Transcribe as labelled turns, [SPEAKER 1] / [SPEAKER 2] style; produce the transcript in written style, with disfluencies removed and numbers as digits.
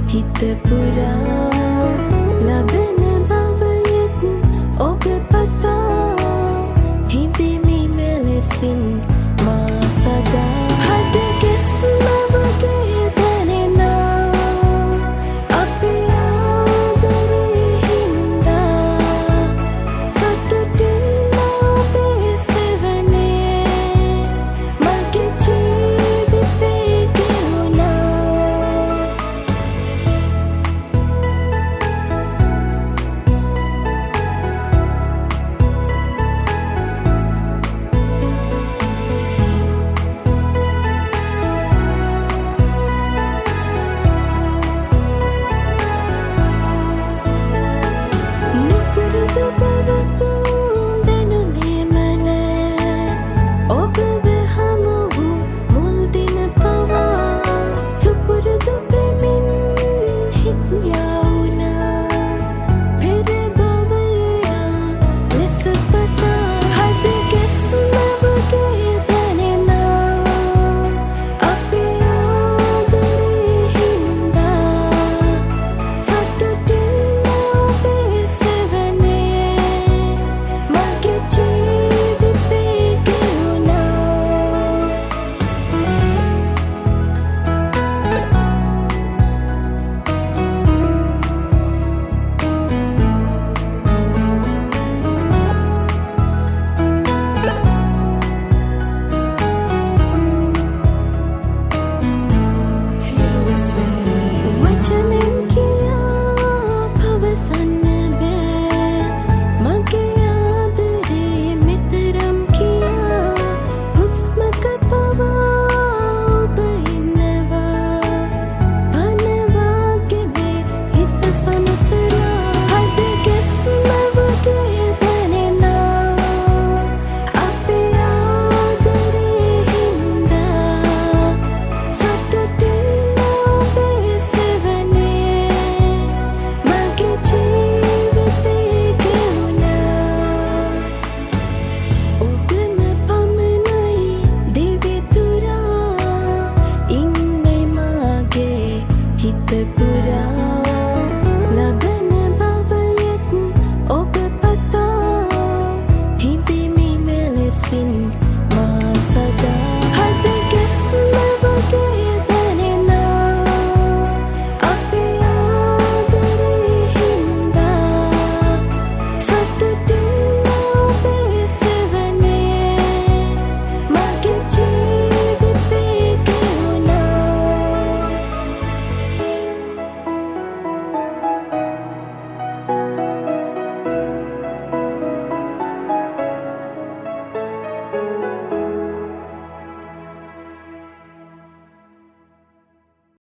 [SPEAKER 1] හිත පුරා ලබන බවයෙත් ඔබ පතා හිඳෙමි මෙලෙසින් මා සදා හදගෙස්ම වගේ දැනෙනා අපේ ආදරේ හින්දා සතුටින් ඔබේ සෙවනේ මගේ ජීවිතේ ගෙවුනා නුපුරුදු බවකුන් දැනුනේම නෑ ඔබව හමු වූ මුල් දින පවා සුපුරුදු පෙමින් හිත් යවුනා පෙර බවයා ලෙස පතා හදගෙස්ම වගේ දැනෙනා අපේ ආදරේ හින්දා සතුටින් ඔබේ සෙවනේ මගේ ජීවිතේ ගෙවුනා වචනෙන් කියා පවසන්න බෑ මගේ ආදරේ මෙතරම් කියා හුස්මක පවා ඔබ ඉන්නවා පනවාගේ මේ හිත සනසලා හදගෙස්ම වගේ දැනෙනා අපේ ආදරේ හින්දා සතුටින් ඔබේ සෙවනේ මගේ ජීවිතේ ගෙවුනා ඔබම පමණයි දිවිතුරා ඉන්නේ මාගේ හිත පුරා